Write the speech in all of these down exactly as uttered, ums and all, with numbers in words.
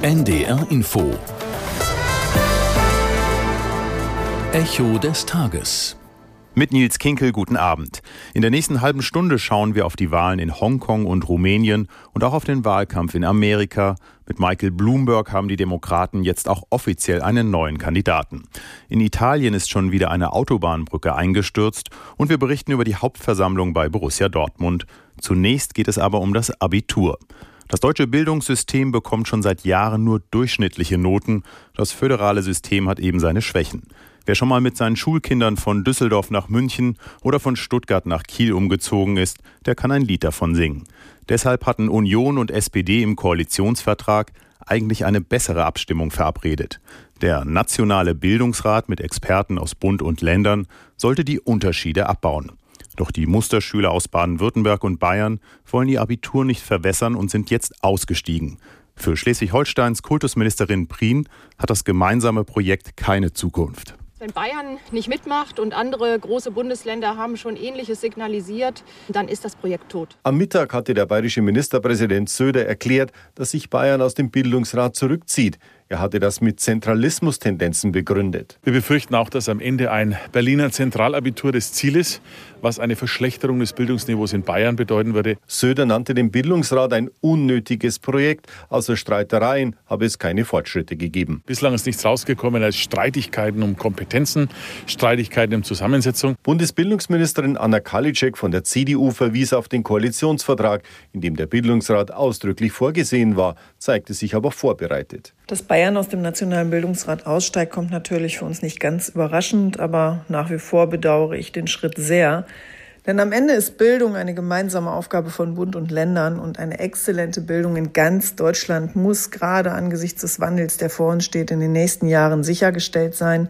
N D R Info. Echo des Tages. Mit Nils Kinkel, guten Abend. In der nächsten halben Stunde schauen wir auf die Wahlen in Hongkong und Rumänien und auch auf den Wahlkampf in Amerika. Mit Michael Bloomberg haben die Demokraten jetzt auch offiziell einen neuen Kandidaten. In Italien ist schon wieder eine Autobahnbrücke eingestürzt und wir berichten über die Hauptversammlung bei Borussia Dortmund. Zunächst geht es aber um das Abitur. Das deutsche Bildungssystem bekommt schon seit Jahren nur durchschnittliche Noten. Das föderale System hat eben seine Schwächen. Wer schon mal mit seinen Schulkindern von Düsseldorf nach München oder von Stuttgart nach Kiel umgezogen ist, der kann ein Lied davon singen. Deshalb hatten Union und S P D im Koalitionsvertrag eigentlich eine bessere Abstimmung verabredet. Der Nationale Bildungsrat mit Experten aus Bund und Ländern sollte die Unterschiede abbauen. Doch die Musterschüler aus Baden-Württemberg und Bayern wollen ihr Abitur nicht verwässern und sind jetzt ausgestiegen. Für Schleswig-Holsteins Kultusministerin Prien hat das gemeinsame Projekt keine Zukunft. Wenn Bayern nicht mitmacht und andere große Bundesländer haben schon Ähnliches signalisiert, dann ist das Projekt tot. Am Mittag hatte der bayerische Ministerpräsident Söder erklärt, dass sich Bayern aus dem Bildungsrat zurückzieht. Er hatte das mit Zentralismus-Tendenzen begründet. Wir befürchten auch, dass am Ende ein Berliner Zentralabitur das Ziel ist, was eine Verschlechterung des Bildungsniveaus in Bayern bedeuten würde. Söder nannte den Bildungsrat ein unnötiges Projekt. Außer Streitereien habe es keine Fortschritte gegeben. Bislang ist nichts rausgekommen als Streitigkeiten um Kompetenzen, Streitigkeiten um Zusammensetzung. Bundesbildungsministerin Anna Karliczek von der C D U verwies auf den Koalitionsvertrag, in dem der Bildungsrat ausdrücklich vorgesehen war, zeigte sich aber vorbereitet. Dass Bayern aus dem Nationalen Bildungsrat aussteigt, kommt natürlich für uns nicht ganz überraschend, aber nach wie vor bedauere ich den Schritt sehr. Denn am Ende ist Bildung eine gemeinsame Aufgabe von Bund und Ländern und eine exzellente Bildung in ganz Deutschland muss gerade angesichts des Wandels, der vor uns steht, in den nächsten Jahren sichergestellt sein.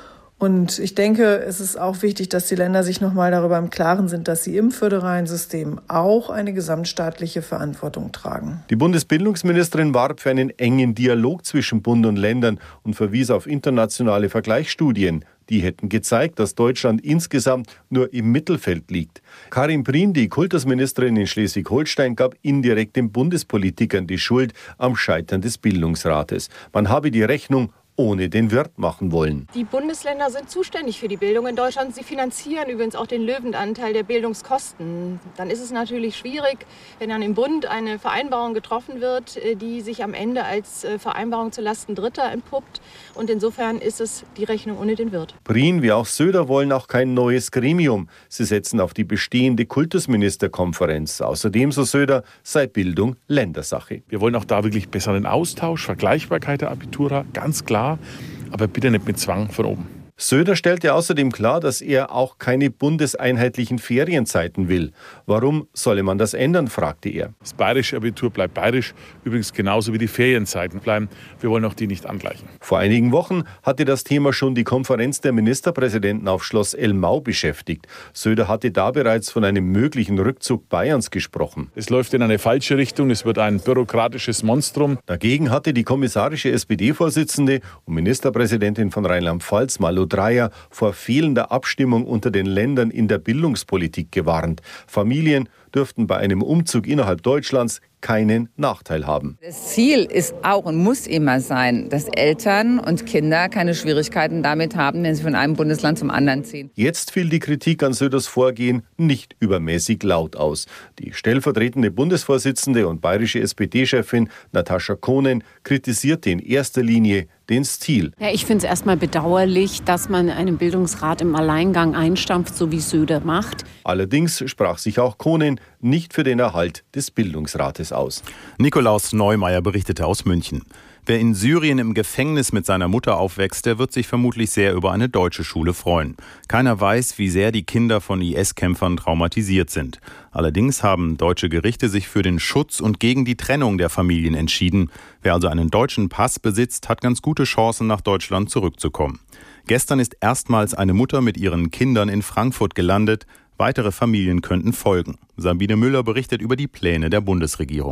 Und ich denke, es ist auch wichtig, dass die Länder sich nochmal darüber im Klaren sind, dass sie im föderalen System auch eine gesamtstaatliche Verantwortung tragen. Die Bundesbildungsministerin warb für einen engen Dialog zwischen Bund und Ländern und verwies auf internationale Vergleichsstudien. Die hätten gezeigt, dass Deutschland insgesamt nur im Mittelfeld liegt. Karin Prien, die Kultusministerin in Schleswig-Holstein, gab indirekt den Bundespolitikern die Schuld am Scheitern des Bildungsrates. Man habe die Rechnung ohne den Wirt machen wollen. Die Bundesländer sind zuständig für die Bildung in Deutschland. Sie finanzieren übrigens auch den Löwenanteil der Bildungskosten. Dann ist es natürlich schwierig, wenn dann im Bund eine Vereinbarung getroffen wird, die sich am Ende als Vereinbarung zulasten Dritter entpuppt. Und insofern ist es die Rechnung ohne den Wirt. Prien wie auch Söder wollen auch kein neues Gremium. Sie setzen auf die bestehende Kultusministerkonferenz. Außerdem, so Söder, sei Bildung Ländersache. Wir wollen auch da wirklich besseren Austausch, Vergleichbarkeit der Abitura, ganz klar. Aber bitte nicht mit Zwang von oben. Söder stellte außerdem klar, dass er auch keine bundeseinheitlichen Ferienzeiten will. Warum solle man das ändern, fragte er. Das bayerische Abitur bleibt bayerisch, übrigens genauso wie die Ferienzeiten bleiben. Wir wollen auch die nicht angleichen. Vor einigen Wochen hatte das Thema schon die Konferenz der Ministerpräsidenten auf Schloss Elmau beschäftigt. Söder hatte da bereits von einem möglichen Rückzug Bayerns gesprochen. Es läuft in eine falsche Richtung, es wird ein bürokratisches Monstrum. Dagegen hatte die kommissarische S P D-Vorsitzende und Ministerpräsidentin von Rheinland-Pfalz, Malu Dreyer, vor fehlender Abstimmung unter den Ländern in der Bildungspolitik gewarnt. Familien dürften bei einem Umzug innerhalb Deutschlands keinen Nachteil haben. Das Ziel ist auch und muss immer sein, dass Eltern und Kinder keine Schwierigkeiten damit haben, wenn sie von einem Bundesland zum anderen ziehen. Jetzt fiel die Kritik an Söders Vorgehen nicht übermäßig laut aus. Die stellvertretende Bundesvorsitzende und bayerische S P D-Chefin Natascha Kohnen kritisierte in erster Linie den Stil. Ja, ich finde es erstmal bedauerlich, dass man einen Bildungsrat im Alleingang einstampft, so wie Söder macht. Allerdings sprach sich auch Kohnen nicht für den Erhalt des Bildungsrates aus. Nikolaus Neumeier berichtete aus München. Wer in Syrien im Gefängnis mit seiner Mutter aufwächst, der wird sich vermutlich sehr über eine deutsche Schule freuen. Keiner weiß, wie sehr die Kinder von I S-Kämpfern traumatisiert sind. Allerdings haben deutsche Gerichte sich für den Schutz und gegen die Trennung der Familien entschieden. Wer also einen deutschen Pass besitzt, hat ganz gute Chancen, nach Deutschland zurückzukommen. Gestern ist erstmals eine Mutter mit ihren Kindern in Frankfurt gelandet. Weitere Familien könnten folgen. Sabine Müller berichtet über die Pläne der Bundesregierung.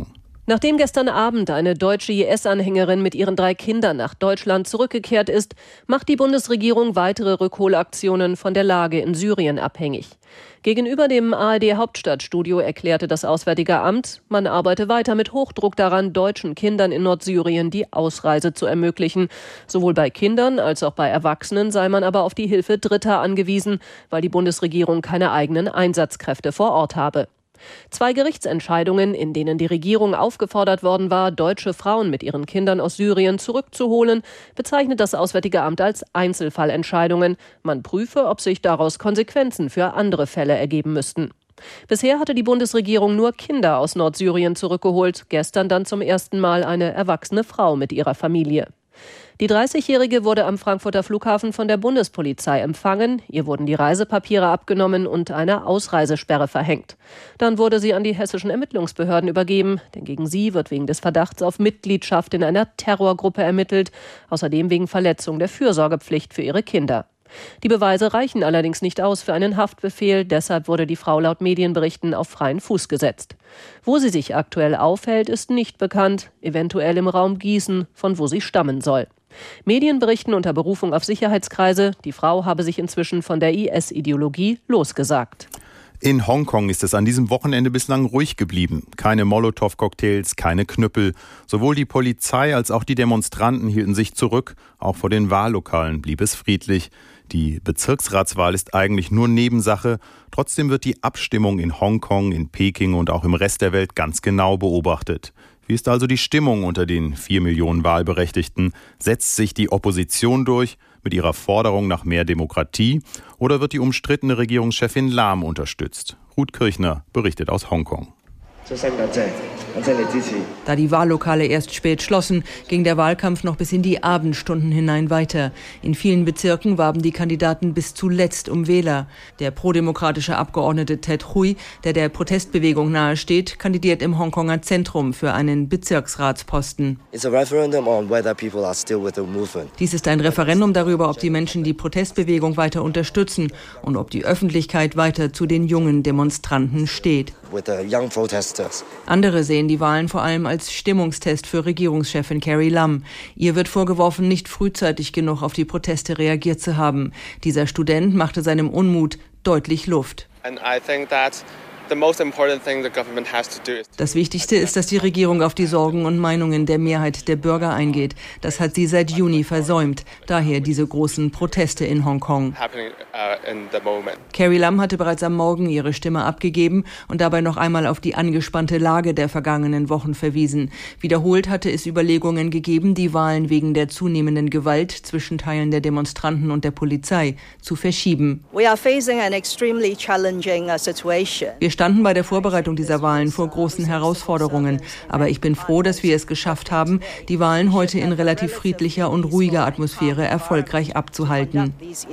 Nachdem gestern Abend eine deutsche I S-Anhängerin mit ihren drei Kindern nach Deutschland zurückgekehrt ist, macht die Bundesregierung weitere Rückholaktionen von der Lage in Syrien abhängig. Gegenüber dem A R D-Hauptstadtstudio erklärte das Auswärtige Amt, man arbeite weiter mit Hochdruck daran, deutschen Kindern in Nordsyrien die Ausreise zu ermöglichen. Sowohl bei Kindern als auch bei Erwachsenen sei man aber auf die Hilfe Dritter angewiesen, weil die Bundesregierung keine eigenen Einsatzkräfte vor Ort habe. Zwei Gerichtsentscheidungen, in denen die Regierung aufgefordert worden war, deutsche Frauen mit ihren Kindern aus Syrien zurückzuholen, bezeichnet das Auswärtige Amt als Einzelfallentscheidungen. Man prüfe, ob sich daraus Konsequenzen für andere Fälle ergeben müssten. Bisher hatte die Bundesregierung nur Kinder aus Nordsyrien zurückgeholt, gestern dann zum ersten Mal eine erwachsene Frau mit ihrer Familie. Die dreißigjährige wurde am Frankfurter Flughafen von der Bundespolizei empfangen. Ihr wurden die Reisepapiere abgenommen und eine Ausreisesperre verhängt. Dann wurde sie an die hessischen Ermittlungsbehörden übergeben, denn gegen sie wird wegen des Verdachts auf Mitgliedschaft in einer Terrorgruppe ermittelt, außerdem wegen Verletzung der Fürsorgepflicht für ihre Kinder. Die Beweise reichen allerdings nicht aus für einen Haftbefehl, deshalb wurde die Frau laut Medienberichten auf freien Fuß gesetzt. Wo sie sich aktuell aufhält, ist nicht bekannt, eventuell im Raum Gießen, von wo sie stammen soll. Medien berichten unter Berufung auf Sicherheitskreise, die Frau habe sich inzwischen von der I S-Ideologie losgesagt. In Hongkong ist es an diesem Wochenende bislang ruhig geblieben. Keine Molotow-Cocktails, keine Knüppel. Sowohl die Polizei als auch die Demonstranten hielten sich zurück. Auch vor den Wahllokalen blieb es friedlich. Die Bezirksratswahl ist eigentlich nur Nebensache. Trotzdem wird die Abstimmung in Hongkong, in Peking und auch im Rest der Welt ganz genau beobachtet. Wie ist also die Stimmung unter den vier Millionen Wahlberechtigten? Setzt sich die Opposition durch mit ihrer Forderung nach mehr Demokratie oder wird die umstrittene Regierungschefin Lam unterstützt? Ruth Kirchner berichtet aus Hongkong. Da die Wahllokale erst spät schlossen, ging der Wahlkampf noch bis in die Abendstunden hinein weiter. In vielen Bezirken warben die Kandidaten bis zuletzt um Wähler. Der prodemokratische Abgeordnete Ted Hui, der der Protestbewegung nahesteht, kandidiert im Hongkonger Zentrum für einen Bezirksratsposten. Dies ist ein Referendum darüber, ob die Menschen die Protestbewegung weiter unterstützen und ob die Öffentlichkeit weiter zu den jungen Demonstranten steht. Andere sehen die Wahlen vor allem als Stimmungstest für Regierungschefin Carrie Lam. Ihr wird vorgeworfen, nicht frühzeitig genug auf die Proteste reagiert zu haben. Dieser Student machte seinem Unmut deutlich Luft. Das Wichtigste ist, dass die Regierung auf die Sorgen und Meinungen der Mehrheit der Bürger eingeht. Das hat sie seit Juni versäumt. Daher diese großen Proteste in Hongkong. Carrie Lam hatte bereits am Morgen ihre Stimme abgegeben und dabei noch einmal auf die angespannte Lage der vergangenen Wochen verwiesen. Wiederholt hatte es Überlegungen gegeben, die Wahlen wegen der zunehmenden Gewalt zwischen Teilen der Demonstranten und der Polizei zu verschieben. Wir standen bei der Vorbereitung dieser Wahlen vor großen Herausforderungen. Aber ich bin froh, dass wir es geschafft haben, die Wahlen heute in relativ friedlicher und ruhiger Atmosphäre erfolgreich abzuhalten.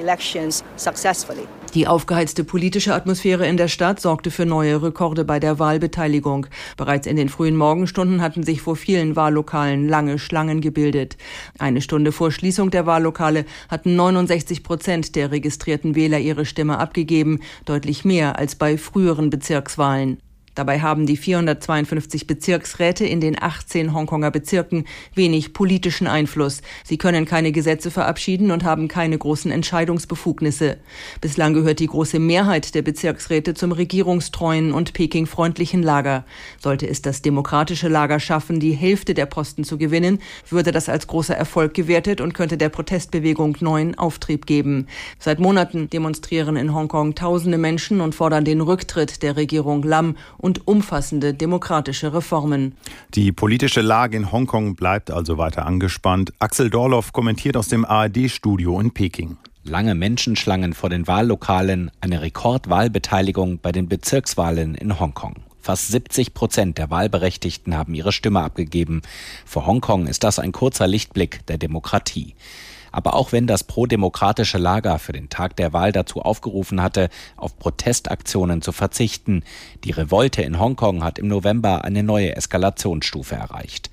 Die aufgeheizte politische Atmosphäre in der Stadt sorgte für neue Rekorde bei der Wahlbeteiligung. Bereits in den frühen Morgenstunden hatten sich vor vielen Wahllokalen lange Schlangen gebildet. Eine Stunde vor Schließung der Wahllokale hatten neunundsechzig Prozent der registrierten Wähler ihre Stimme abgegeben, deutlich mehr als bei früheren Bezirkswahlen. Dabei haben die vierhundertzweiundfünfzig Bezirksräte in den achtzehn Hongkonger Bezirken wenig politischen Einfluss. Sie können keine Gesetze verabschieden und haben keine großen Entscheidungsbefugnisse. Bislang gehört die große Mehrheit der Bezirksräte zum regierungstreuen und Peking-freundlichen Lager. Sollte es das demokratische Lager schaffen, die Hälfte der Posten zu gewinnen, würde das als großer Erfolg gewertet und könnte der Protestbewegung neuen Auftrieb geben. Seit Monaten demonstrieren in Hongkong tausende Menschen und fordern den Rücktritt der Regierung Lam und umfassende demokratische Reformen. Die politische Lage in Hongkong bleibt also weiter angespannt. Axel Dorloff kommentiert aus dem A R D-Studio in Peking. Lange Menschenschlangen vor den Wahllokalen, eine Rekordwahlbeteiligung bei den Bezirkswahlen in Hongkong. Fast siebzig Prozent der Wahlberechtigten haben ihre Stimme abgegeben. Für Hongkong ist das ein kurzer Lichtblick der Demokratie. Aber auch wenn das prodemokratische Lager für den Tag der Wahl dazu aufgerufen hatte, auf Protestaktionen zu verzichten, die Revolte in Hongkong hat im November eine neue Eskalationsstufe erreicht.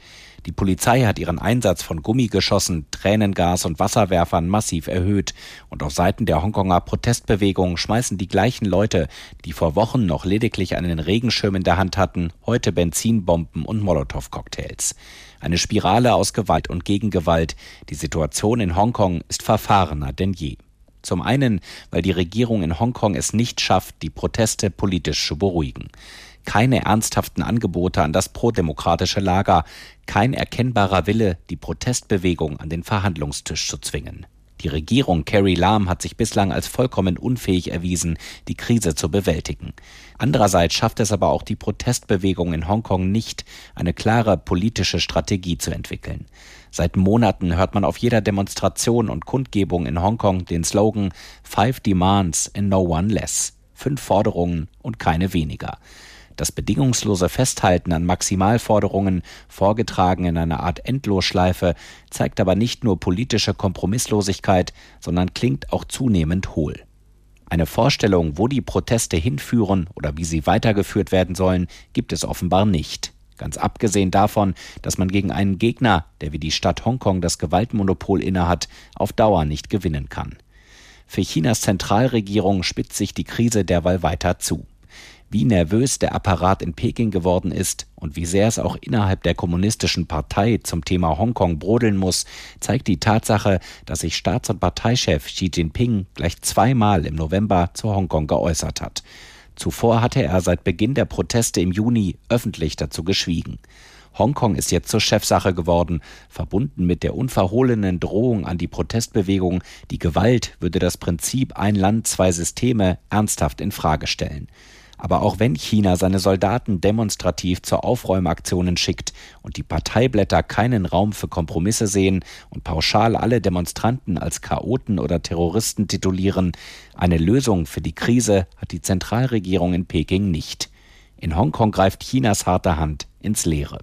Die Polizei hat ihren Einsatz von Gummigeschossen, Tränengas und Wasserwerfern massiv erhöht. Und auf Seiten der Hongkonger Protestbewegung schmeißen die gleichen Leute, die vor Wochen noch lediglich einen Regenschirm in der Hand hatten, heute Benzinbomben und Molotow-Cocktails. Eine Spirale aus Gewalt und Gegengewalt. Die Situation in Hongkong ist verfahrener denn je. Zum einen, weil die Regierung in Hongkong es nicht schafft, die Proteste politisch zu beruhigen. Keine ernsthaften Angebote an das prodemokratische Lager, kein erkennbarer Wille, die Protestbewegung an den Verhandlungstisch zu zwingen. Die Regierung Carrie Lam hat sich bislang als vollkommen unfähig erwiesen, die Krise zu bewältigen. Andererseits schafft es aber auch die Protestbewegung in Hongkong nicht, eine klare politische Strategie zu entwickeln. Seit Monaten hört man auf jeder Demonstration und Kundgebung in Hongkong den Slogan Five Demands and no one less. Fünf Forderungen und keine weniger. Das bedingungslose Festhalten an Maximalforderungen, vorgetragen in einer Art Endlosschleife, zeigt aber nicht nur politische Kompromisslosigkeit, sondern klingt auch zunehmend hohl. Eine Vorstellung, wo die Proteste hinführen oder wie sie weitergeführt werden sollen, gibt es offenbar nicht. Ganz abgesehen davon, dass man gegen einen Gegner, der wie die Stadt Hongkong das Gewaltmonopol innehat, auf Dauer nicht gewinnen kann. Für Chinas Zentralregierung spitzt sich die Krise derweil weiter zu. Wie nervös der Apparat in Peking geworden ist und wie sehr es auch innerhalb der kommunistischen Partei zum Thema Hongkong brodeln muss, zeigt die Tatsache, dass sich Staats- und Parteichef Xi Jinping gleich zweimal im November zu Hongkong geäußert hat. Zuvor hatte er seit Beginn der Proteste im Juni öffentlich dazu geschwiegen. Hongkong ist jetzt zur Chefsache geworden, verbunden mit der unverhohlenen Drohung an die Protestbewegung, die Gewalt würde das Prinzip ein Land, zwei Systeme ernsthaft in Frage stellen. Aber auch wenn China seine Soldaten demonstrativ zu Aufräumaktionen schickt und die Parteiblätter keinen Raum für Kompromisse sehen und pauschal alle Demonstranten als Chaoten oder Terroristen titulieren, eine Lösung für die Krise hat die Zentralregierung in Peking nicht. In Hongkong greift Chinas harte Hand ins Leere.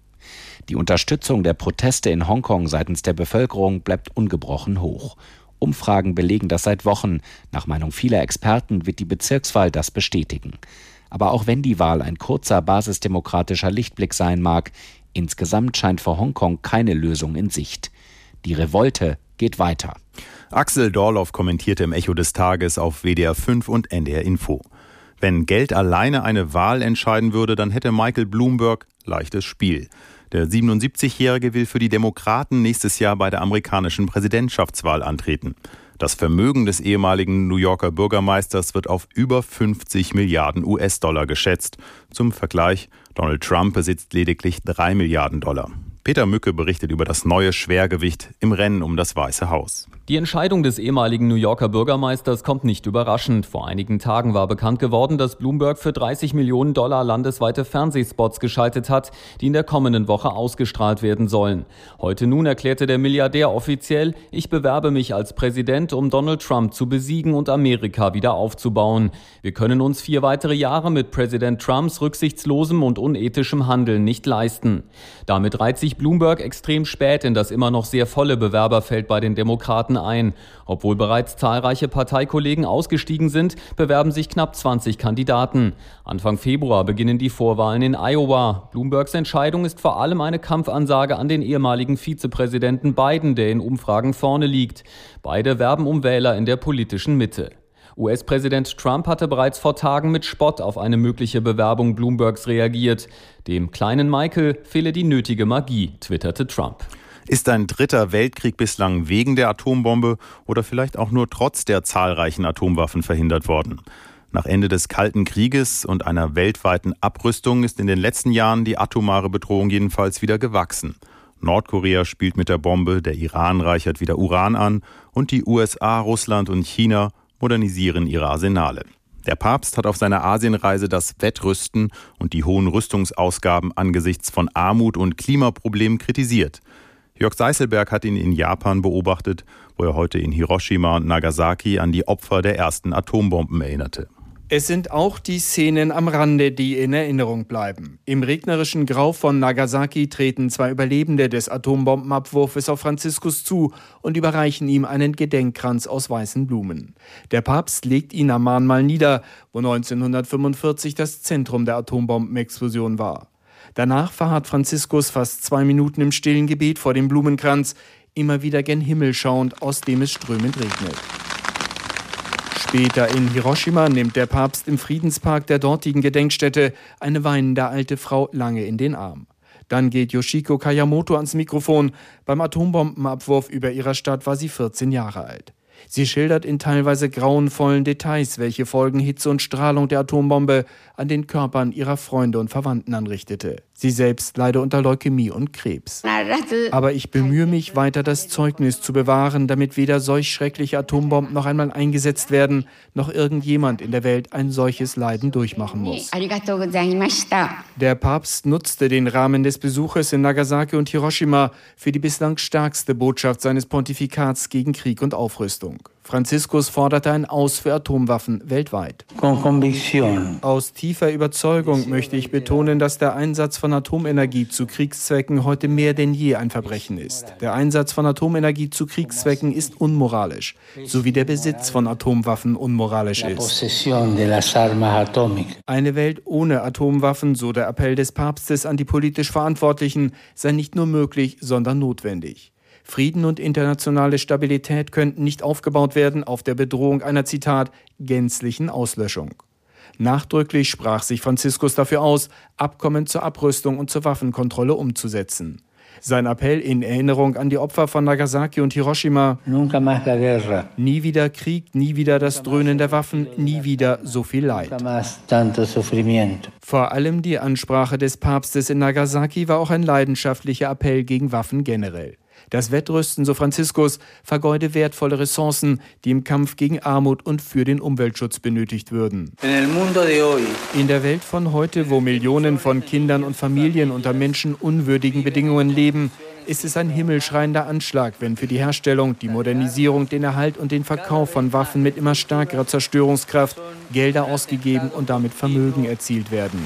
Die Unterstützung der Proteste in Hongkong seitens der Bevölkerung bleibt ungebrochen hoch. Umfragen belegen das seit Wochen. Nach Meinung vieler Experten wird die Bezirkswahl das bestätigen. Aber auch wenn die Wahl ein kurzer basisdemokratischer Lichtblick sein mag, insgesamt scheint für Hongkong keine Lösung in Sicht. Die Revolte geht weiter. Axel Dorloff kommentierte im Echo des Tages auf W D R fünf und N D R Info. Wenn Geld alleine eine Wahl entscheiden würde, dann hätte Michael Bloomberg leichtes Spiel. Der siebenundsiebzigjährige will für die Demokraten nächstes Jahr bei der amerikanischen Präsidentschaftswahl antreten. Das Vermögen des ehemaligen New Yorker Bürgermeisters wird auf über fünfzig Milliarden U S-Dollar geschätzt. Zum Vergleich, Donald Trump besitzt lediglich drei Milliarden Dollar. Peter Mücke berichtet über das neue Schwergewicht im Rennen um das Weiße Haus. Die Entscheidung des ehemaligen New Yorker Bürgermeisters kommt nicht überraschend. Vor einigen Tagen war bekannt geworden, dass Bloomberg für dreißig Millionen Dollar landesweite Fernsehspots geschaltet hat, die in der kommenden Woche ausgestrahlt werden sollen. Heute nun erklärte der Milliardär offiziell, ich bewerbe mich als Präsident, um Donald Trump zu besiegen und Amerika wieder aufzubauen. Wir können uns vier weitere Jahre mit Präsident Trumps rücksichtslosem und unethischem Handeln nicht leisten. Damit reiht sich Bloomberg extrem spät in das immer noch sehr volle Bewerberfeld bei den Demokraten ein. Obwohl bereits zahlreiche Parteikollegen ausgestiegen sind, bewerben sich knapp zwanzig Kandidaten. Anfang Februar beginnen die Vorwahlen in Iowa. Bloombergs Entscheidung ist vor allem eine Kampfansage an den ehemaligen Vizepräsidenten Biden, der in Umfragen vorne liegt. Beide werben um Wähler in der politischen Mitte. U S-Präsident Trump hatte bereits vor Tagen mit Spott auf eine mögliche Bewerbung Bloombergs reagiert. Dem kleinen Michael fehle die nötige Magie, twitterte Trump. Ist ein dritter Weltkrieg bislang wegen der Atombombe oder vielleicht auch nur trotz der zahlreichen Atomwaffen verhindert worden? Nach Ende des Kalten Krieges und einer weltweiten Abrüstung ist in den letzten Jahren die atomare Bedrohung jedenfalls wieder gewachsen. Nordkorea spielt mit der Bombe, der Iran reichert wieder Uran an und die U S A, Russland und China modernisieren ihre Arsenale. Der Papst hat auf seiner Asienreise das Wettrüsten und die hohen Rüstungsausgaben angesichts von Armut und Klimaproblemen kritisiert. Jörg Seißelberg hat ihn in Japan beobachtet, wo er heute in Hiroshima und Nagasaki an die Opfer der ersten Atombomben erinnerte. Es sind auch die Szenen am Rande, die in Erinnerung bleiben. Im regnerischen Grau von Nagasaki treten zwei Überlebende des Atombombenabwurfes auf Franziskus zu und überreichen ihm einen Gedenkkranz aus weißen Blumen. Der Papst legt ihn am Mahnmal nieder, wo neunzehnhundertfünfundvierzig das Zentrum der Atombombenexplosion war. Danach verharrt Franziskus fast zwei Minuten im stillen Gebet vor dem Blumenkranz, immer wieder gen Himmel schauend, aus dem es strömend regnet. Später in Hiroshima nimmt der Papst im Friedenspark der dortigen Gedenkstätte eine weinende alte Frau lange in den Arm. Dann geht Yoshiko Kayamoto ans Mikrofon. Beim Atombombenabwurf über ihrer Stadt war sie vierzehn Jahre alt. Sie schildert in teilweise grauenvollen Details, welche Folgen Hitze und Strahlung der Atombombe an den Körpern ihrer Freunde und Verwandten anrichtete. Sie selbst leide unter Leukämie und Krebs. Aber ich bemühe mich, weiter das Zeugnis zu bewahren, damit weder solch schreckliche Atombomben noch einmal eingesetzt werden, noch irgendjemand in der Welt ein solches Leiden durchmachen muss. Der Papst nutzte den Rahmen des Besuches in Nagasaki und Hiroshima für die bislang stärkste Botschaft seines Pontifikats gegen Krieg und Aufrüstung. Franziskus forderte ein Aus für Atomwaffen weltweit. Aus tiefer Überzeugung möchte ich betonen, dass der Einsatz von Atomenergie zu Kriegszwecken heute mehr denn je ein Verbrechen ist. Der Einsatz von Atomenergie zu Kriegszwecken ist unmoralisch, so wie der Besitz von Atomwaffen unmoralisch ist. Eine Welt ohne Atomwaffen, so der Appell des Papstes an die politisch Verantwortlichen, sei nicht nur möglich, sondern notwendig. Frieden und internationale Stabilität könnten nicht aufgebaut werden auf der Bedrohung einer, Zitat, gänzlichen Auslöschung. Nachdrücklich sprach sich Franziskus dafür aus, Abkommen zur Abrüstung und zur Waffenkontrolle umzusetzen. Sein Appell in Erinnerung an die Opfer von Nagasaki und Hiroshima: Nie wieder Krieg, nie wieder das Dröhnen der Waffen, nie wieder so viel Leid. Vor allem die Ansprache des Papstes in Nagasaki war auch ein leidenschaftlicher Appell gegen Waffen generell. Das Wettrüsten, so Franziskus, vergeude wertvolle Ressourcen, die im Kampf gegen Armut und für den Umweltschutz benötigt würden. In der Welt von heute, wo Millionen von Kindern und Familien unter menschenunwürdigen Bedingungen leben, ist es ein himmelschreiender Anschlag, wenn für die Herstellung, die Modernisierung, den Erhalt und den Verkauf von Waffen mit immer stärkerer Zerstörungskraft Gelder ausgegeben und damit Vermögen erzielt werden.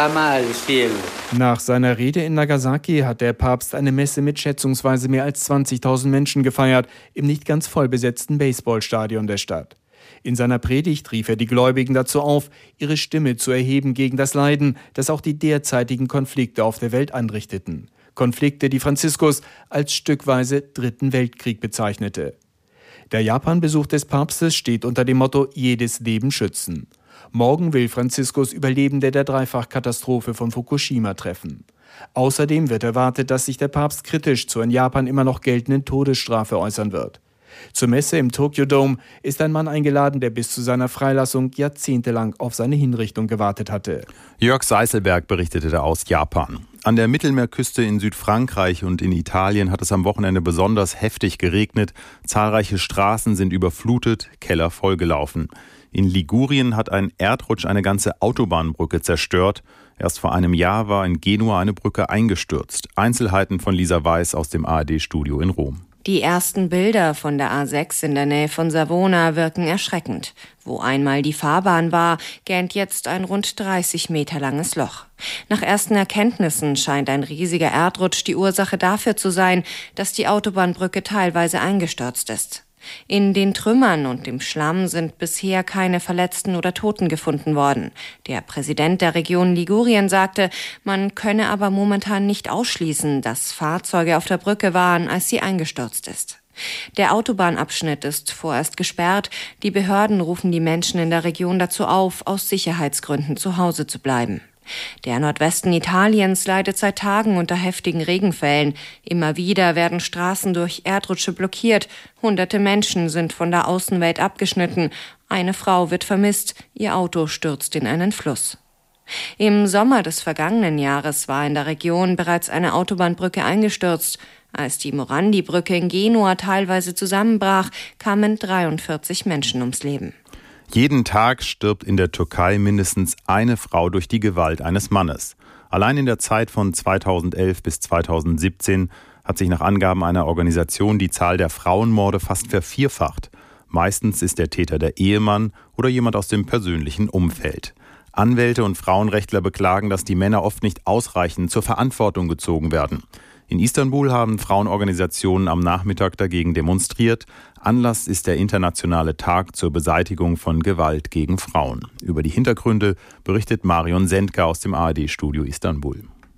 Nach seiner Rede in Nagasaki hat der Papst eine Messe mit schätzungsweise mehr als zwanzigtausend Menschen gefeiert, im nicht ganz voll besetzten Baseballstadion der Stadt. In seiner Predigt rief er die Gläubigen dazu auf, ihre Stimme zu erheben gegen das Leiden, das auch die derzeitigen Konflikte auf der Welt anrichteten. Konflikte, die Franziskus als stückweise Dritten Weltkrieg bezeichnete. Der Japan-Besuch des Papstes steht unter dem Motto »Jedes Leben schützen«. Morgen will Franziskus Überlebende der Dreifachkatastrophe von Fukushima treffen. Außerdem wird erwartet, dass sich der Papst kritisch zur in Japan immer noch geltenden Todesstrafe äußern wird. Zur Messe im Tokyo Dome ist ein Mann eingeladen, der bis zu seiner Freilassung jahrzehntelang auf seine Hinrichtung gewartet hatte. Jörg Seiselberg berichtete da aus Japan. An der Mittelmeerküste in Südfrankreich und in Italien hat es am Wochenende besonders heftig geregnet. Zahlreiche Straßen sind überflutet, Keller vollgelaufen. In Ligurien hat ein Erdrutsch eine ganze Autobahnbrücke zerstört. Erst vor einem Jahr war in Genua eine Brücke eingestürzt. Einzelheiten von Lisa Weiß aus dem A R D-Studio in Rom. Die ersten Bilder von der A sechs in der Nähe von Savona wirken erschreckend. Wo einmal die Fahrbahn war, gähnt jetzt ein rund dreißig Meter langes Loch. Nach ersten Erkenntnissen scheint ein riesiger Erdrutsch die Ursache dafür zu sein, dass die Autobahnbrücke teilweise eingestürzt ist. In den Trümmern und dem Schlamm sind bisher keine Verletzten oder Toten gefunden worden. Der Präsident der Region Ligurien sagte, man könne aber momentan nicht ausschließen, dass Fahrzeuge auf der Brücke waren, als sie eingestürzt ist. Der Autobahnabschnitt ist vorerst gesperrt. Die Behörden rufen die Menschen in der Region dazu auf, aus Sicherheitsgründen zu Hause zu bleiben. Der Nordwesten Italiens leidet seit Tagen unter heftigen Regenfällen. Immer wieder werden Straßen durch Erdrutsche blockiert. Hunderte Menschen sind von der Außenwelt abgeschnitten. Eine Frau wird vermisst. Ihr Auto stürzt in einen Fluss. Im Sommer des vergangenen Jahres war in der Region bereits eine Autobahnbrücke eingestürzt. Als die Morandi-Brücke in Genua teilweise zusammenbrach, kamen dreiundvierzig Menschen ums Leben. Jeden Tag stirbt in der Türkei mindestens eine Frau durch die Gewalt eines Mannes. Allein in der Zeit von zweitausendelf bis zweitausendsiebzehn hat sich nach Angaben einer Organisation die Zahl der Frauenmorde fast vervierfacht. Meistens ist der Täter der Ehemann oder jemand aus dem persönlichen Umfeld. Anwälte und Frauenrechtler beklagen, dass die Männer oft nicht ausreichend zur Verantwortung gezogen werden. In Istanbul haben Frauenorganisationen am Nachmittag dagegen demonstriert. Anlass ist der internationale Tag zur Beseitigung von Gewalt gegen Frauen. Über die Hintergründe berichtet Marion Sendker aus dem A R D-Studio Istanbul.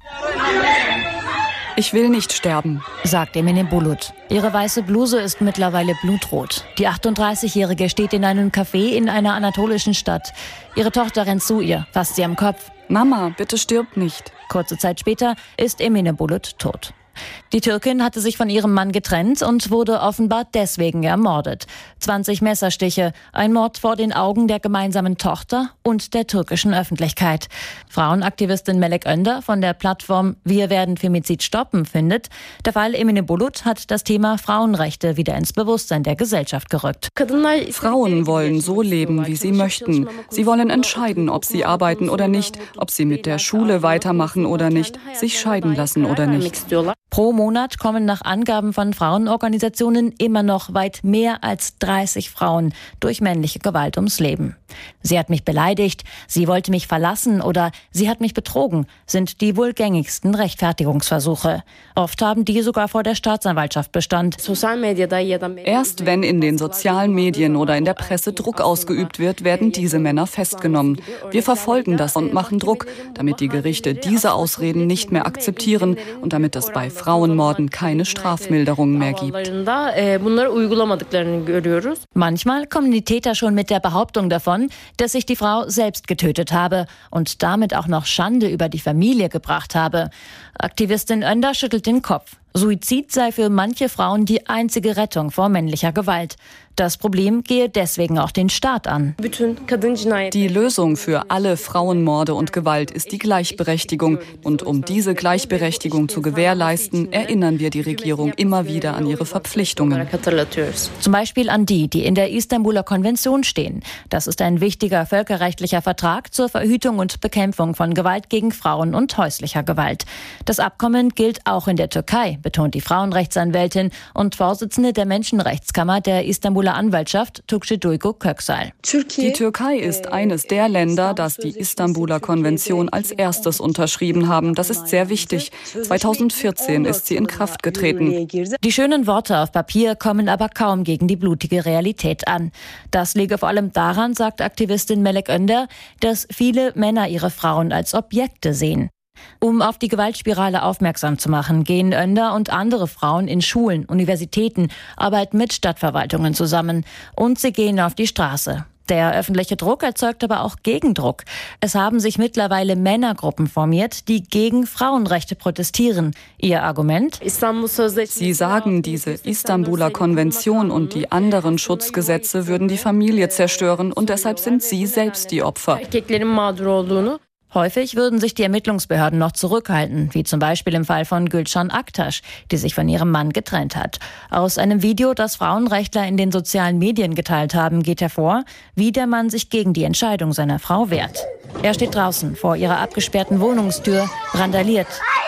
Ich will nicht sterben, sagt Emine Bulut. Ihre weiße Bluse ist mittlerweile blutrot. Die achtunddreißigjährige steht in einem Café in einer anatolischen Stadt. Ihre Tochter rennt zu ihr, fasst sie am Kopf. Mama, bitte stirb nicht. Kurze Zeit später ist Emine Bulut tot. Die Türkin hatte sich von ihrem Mann getrennt und wurde offenbar deswegen ermordet. zwanzig Messerstiche, ein Mord vor den Augen der gemeinsamen Tochter und der türkischen Öffentlichkeit. Frauenaktivistin Melek Önder von der Plattform Wir werden Femizid stoppen findet, der Fall Emine Bulut hat das Thema Frauenrechte wieder ins Bewusstsein der Gesellschaft gerückt. Frauen wollen so leben, wie sie möchten. Sie wollen entscheiden, ob sie arbeiten oder nicht, ob sie mit der Schule weitermachen oder nicht, sich scheiden lassen oder nicht. Pro Monat kommen nach Angaben von Frauenorganisationen immer noch weit mehr als dreißig Frauen durch männliche Gewalt ums Leben. Sie hat mich beleidigt, sie wollte mich verlassen oder sie hat mich betrogen, sind die wohl gängigsten Rechtfertigungsversuche. Oft haben die sogar vor der Staatsanwaltschaft Bestand. Erst wenn in den sozialen Medien oder in der Presse Druck ausgeübt wird, werden diese Männer festgenommen. Wir verfolgen das und machen Druck, damit die Gerichte diese Ausreden nicht mehr akzeptieren und damit es bei Frauenmorden keine Strafmilderung mehr gibt. Manchmal kommen die Täter schon mit der Behauptung davon, dass sich die Frau selbst getötet habe und damit auch noch Schande über die Familie gebracht habe. Aktivistin Önder schüttelt den Kopf. Suizid sei für manche Frauen die einzige Rettung vor männlicher Gewalt. Das Problem gehe deswegen auch den Staat an. Die Lösung für alle Frauenmorde und Gewalt ist die Gleichberechtigung. Und um diese Gleichberechtigung zu gewährleisten, erinnern wir die Regierung immer wieder an ihre Verpflichtungen. Zum Beispiel an die, die in der Istanbuler Konvention stehen. Das ist ein wichtiger völkerrechtlicher Vertrag zur Verhütung und Bekämpfung von Gewalt gegen Frauen und häuslicher Gewalt. Das Abkommen gilt auch in der Türkei, betont die Frauenrechtsanwältin und Vorsitzende der Menschenrechtskammer der Istanbuler Anwaltschaft Tuğçe Duygu Köksal. Die Türkei ist eines der Länder, das die Istanbuler Konvention als erstes unterschrieben haben. Das ist sehr wichtig. zweitausendvierzehn ist sie in Kraft getreten. Die schönen Worte auf Papier kommen aber kaum gegen die blutige Realität an. Das liege vor allem daran, sagt Aktivistin Melek Önder, dass viele Männer ihre Frauen als Objekte sehen. Um auf die Gewaltspirale aufmerksam zu machen, gehen Önder und andere Frauen in Schulen, Universitäten, arbeiten mit Stadtverwaltungen zusammen und sie gehen auf die Straße. Der öffentliche Druck erzeugt aber auch Gegendruck. Es haben sich mittlerweile Männergruppen formiert, die gegen Frauenrechte protestieren. Ihr Argument? Sie sagen, diese Istanbuler Konvention und die anderen Schutzgesetze würden die Familie zerstören und deshalb sind sie selbst die Opfer. Häufig würden sich die Ermittlungsbehörden noch zurückhalten, wie zum Beispiel im Fall von Gülcan Aktaş, die sich von ihrem Mann getrennt hat. Aus einem Video, das Frauenrechtler in den sozialen Medien geteilt haben, geht hervor, wie der Mann sich gegen die Entscheidung seiner Frau wehrt. Er steht draußen vor ihrer abgesperrten Wohnungstür, randaliert.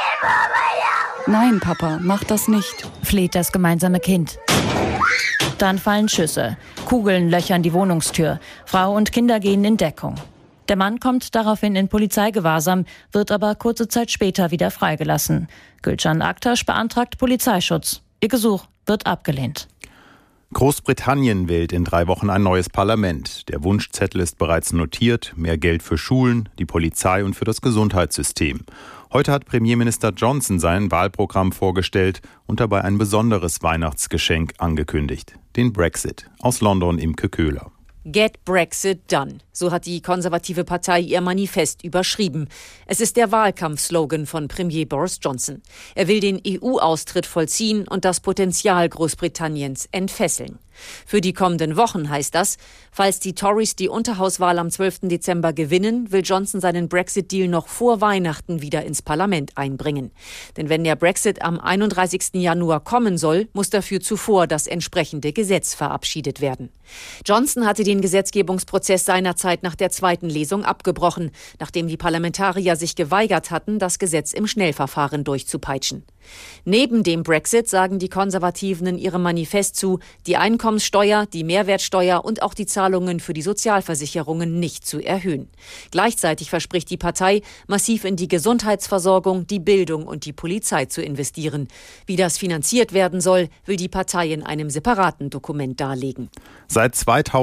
Nein, Papa, mach das nicht, fleht das gemeinsame Kind. Dann fallen Schüsse. Kugeln löchern die Wohnungstür. Frau und Kinder gehen in Deckung. Der Mann kommt daraufhin in Polizeigewahrsam, wird aber kurze Zeit später wieder freigelassen. Gülcan Aktaş beantragt Polizeischutz. Ihr Gesuch wird abgelehnt. Großbritannien wählt in drei Wochen ein neues Parlament. Der Wunschzettel ist bereits notiert. Mehr Geld für Schulen, die Polizei und für das Gesundheitssystem. Heute hat Premierminister Johnson sein Wahlprogramm vorgestellt und dabei ein besonderes Weihnachtsgeschenk angekündigt. Den Brexit. Aus London Imke Köhler. Get Brexit done. So hat die konservative Partei ihr Manifest überschrieben. Es ist der Wahlkampfslogan von Premier Boris Johnson. Er will den E U-Austritt vollziehen und das Potenzial Großbritanniens entfesseln. Für die kommenden Wochen heißt das, falls die Tories die Unterhauswahl am zwölften Dezember gewinnen, will Johnson seinen Brexit-Deal noch vor Weihnachten wieder ins Parlament einbringen. Denn wenn der Brexit am einunddreißigsten Januar kommen soll, muss dafür zuvor das entsprechende Gesetz verabschiedet werden. Johnson hatte den Gesetzgebungsprozess seinerzeit nach der zweiten Lesung abgebrochen, nachdem die Parlamentarier sich geweigert hatten, das Gesetz im Schnellverfahren durchzupeitschen. Neben dem Brexit sagen die Konservativen in ihrem Manifest zu, die Einkommenssteuer, die Mehrwertsteuer und auch die Zahlungen für die Sozialversicherungen nicht zu erhöhen. Gleichzeitig verspricht die Partei, massiv in die Gesundheitsversorgung, die Bildung und die Polizei zu investieren. Wie das finanziert werden soll, will die Partei in einem separaten Dokument darlegen. Seit zweitausendsieben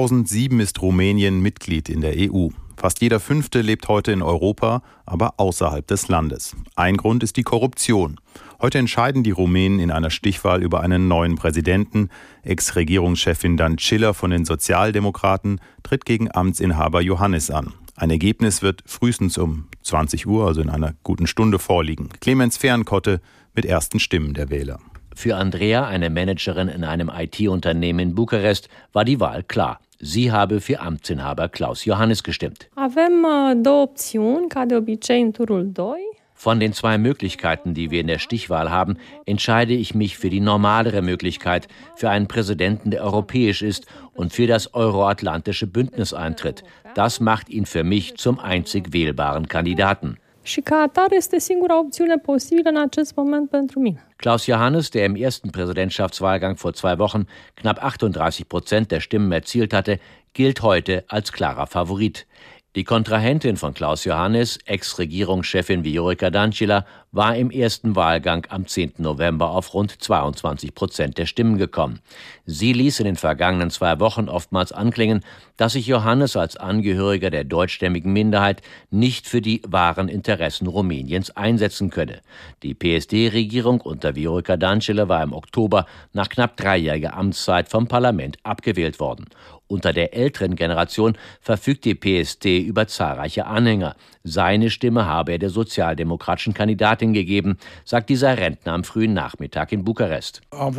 zweitausendsieben ist Rumänien Mitglied in der E U. Fast jeder Fünfte lebt heute in Europa, aber außerhalb des Landes. Ein Grund ist die Korruption. Heute entscheiden die Rumänen in einer Stichwahl über einen neuen Präsidenten. Ex-Regierungschefin Dăncilă von den Sozialdemokraten tritt gegen Amtsinhaber Iohannis an. Ein Ergebnis wird frühestens um zwanzig Uhr, also in einer guten Stunde, vorliegen. Clemens Fernkotte mit ersten Stimmen der Wähler. Für Andrea, eine Managerin in einem I T-Unternehmen in Bukarest, war die Wahl klar. Sie habe für Amtsinhaber Klaus Iohannis gestimmt. Von den zwei Möglichkeiten, die wir in der Stichwahl haben, entscheide ich mich für die normalere Möglichkeit, für einen Präsidenten, der europäisch ist und für das euroatlantische Bündnis eintritt. Das macht ihn für mich zum einzig wählbaren Kandidaten. Klaus Iohannis, der im ersten Präsidentschaftswahlgang vor zwei Wochen knapp achtunddreißig Prozent der Stimmen erzielt hatte, gilt heute als klarer Favorit. Die Kontrahentin von Klaus Iohannis, Ex-Regierungschefin Viorica Dăncilă, war im ersten Wahlgang am zehnten November auf rund zweiundzwanzig Prozent der Stimmen gekommen. Sie ließ in den vergangenen zwei Wochen oftmals anklingen, dass sich Iohannis als Angehöriger der deutschstämmigen Minderheit nicht für die wahren Interessen Rumäniens einsetzen könne. Die P S D-Regierung unter Viorica Dăncilă war im Oktober nach knapp dreijähriger Amtszeit vom Parlament abgewählt worden. Unter der älteren Generation verfügt die P S D über zahlreiche Anhänger. Seine Stimme habe er der sozialdemokratischen Kandidatin gegeben, sagt dieser Rentner am frühen Nachmittag in Bukarest.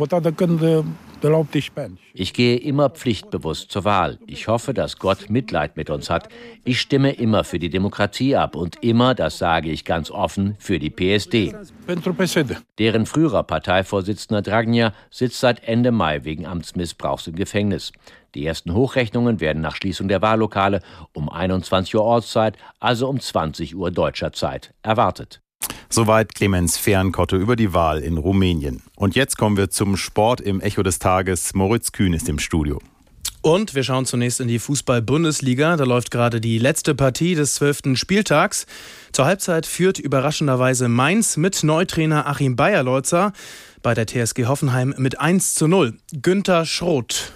Ich gehe immer pflichtbewusst zur Wahl. Ich hoffe, dass Gott Mitleid mit uns hat. Ich stimme immer für die Demokratie ab und immer, das sage ich ganz offen, für die P S D. Deren früherer Parteivorsitzender Dragnea sitzt seit Ende Mai wegen Amtsmissbrauchs im Gefängnis. Die ersten Hochrechnungen werden nach Schließung der Wahllokale um einundzwanzig Uhr Ortszeit, also um zwanzig Uhr deutscher Zeit, erwartet. Soweit Clemens Fernkotte über die Wahl in Rumänien. Und jetzt kommen wir zum Sport im Echo des Tages. Moritz Kühn ist im Studio. Und wir schauen zunächst in die Fußball-Bundesliga. Da läuft gerade die letzte Partie des zwölften Spieltags. Zur Halbzeit führt überraschenderweise Mainz mit Neutrainer Achim Beierlorzer bei der T S G Hoffenheim mit eins zu null. Günther Schroth.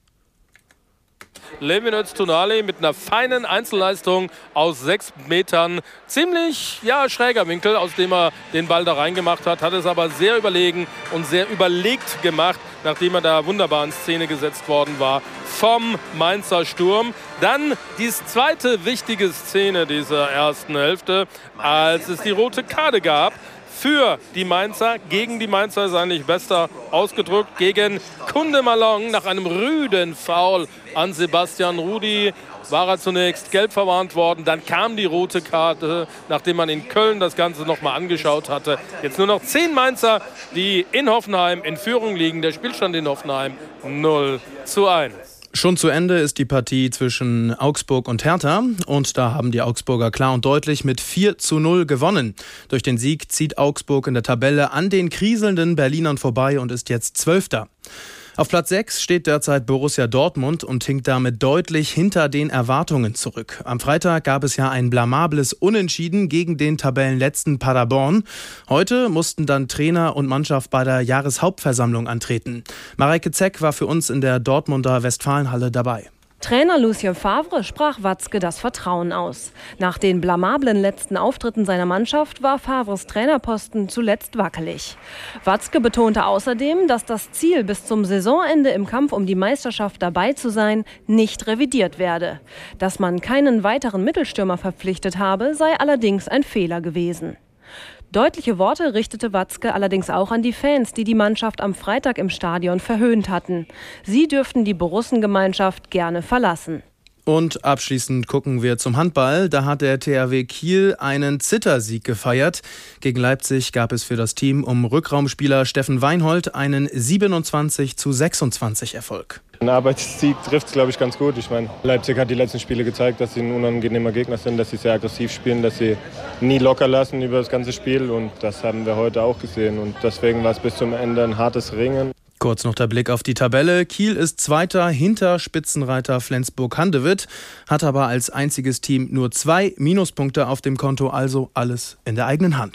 Levinöz Tonali mit einer feinen Einzelleistung aus sechs Metern. Ziemlich ja, schräger Winkel, aus dem er den Ball da reingemacht hat. Hat es aber sehr überlegen und sehr überlegt gemacht, nachdem er da wunderbar in Szene gesetzt worden war vom Mainzer Sturm. Dann die zweite wichtige Szene dieser ersten Hälfte, als es die rote Karte gab. Für die Mainzer, gegen die Mainzer ist eigentlich besser ausgedrückt, gegen Kunde Malong nach einem rüden Foul an Sebastian Rudy war er zunächst gelb verwarnt worden, dann kam die rote Karte, nachdem man in Köln das Ganze nochmal angeschaut hatte. Jetzt nur noch zehn Mainzer, die in Hoffenheim in Führung liegen. Der Spielstand in Hoffenheim null zu eins. Schon zu Ende ist die Partie zwischen Augsburg und Hertha und da haben die Augsburger klar und deutlich mit vier zu null gewonnen. Durch den Sieg zieht Augsburg in der Tabelle an den kriselnden Berlinern vorbei und ist jetzt Zwölfter. Auf Platz sechs steht derzeit Borussia Dortmund und hinkt damit deutlich hinter den Erwartungen zurück. Am Freitag gab es ja ein blamables Unentschieden gegen den Tabellenletzten Paderborn. Heute mussten dann Trainer und Mannschaft bei der Jahreshauptversammlung antreten. Mareike Zeck war für uns in der Dortmunder Westfalenhalle dabei. Trainer Lucien Favre sprach Watzke das Vertrauen aus. Nach den blamablen letzten Auftritten seiner Mannschaft war Favres Trainerposten zuletzt wackelig. Watzke betonte außerdem, dass das Ziel, bis zum Saisonende im Kampf um die Meisterschaft dabei zu sein, nicht revidiert werde. Dass man keinen weiteren Mittelstürmer verpflichtet habe, sei allerdings ein Fehler gewesen. Deutliche Worte richtete Watzke allerdings auch an die Fans, die die Mannschaft am Freitag im Stadion verhöhnt hatten. Sie dürften die Borussengemeinschaft gerne verlassen. Und abschließend gucken wir zum Handball. Da hat der T H W Kiel einen Zittersieg gefeiert. Gegen Leipzig gab es für das Team um Rückraumspieler Steffen Weinhold einen siebenundzwanzig zu sechsundzwanzig Erfolg. Ein Arbeitssieg trifft es, glaube ich, ganz gut. Ich meine, Leipzig hat die letzten Spiele gezeigt, dass sie ein unangenehmer Gegner sind, dass sie sehr aggressiv spielen, dass sie nie locker lassen über das ganze Spiel. Und das haben wir heute auch gesehen. Und deswegen war es bis zum Ende ein hartes Ringen. Kurz noch der Blick auf die Tabelle. Kiel ist Zweiter hinter Spitzenreiter Flensburg-Handewitt, hat aber als einziges Team nur zwei Minuspunkte auf dem Konto, also alles in der eigenen Hand.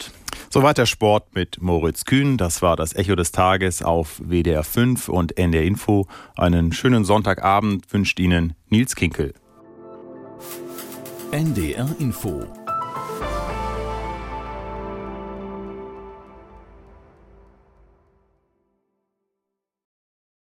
Soweit der Sport mit Moritz Kühn. Das war das Echo des Tages auf W D R fünf und N D R Info. Einen schönen Sonntagabend wünscht Ihnen Nils Kinkel. N D R Info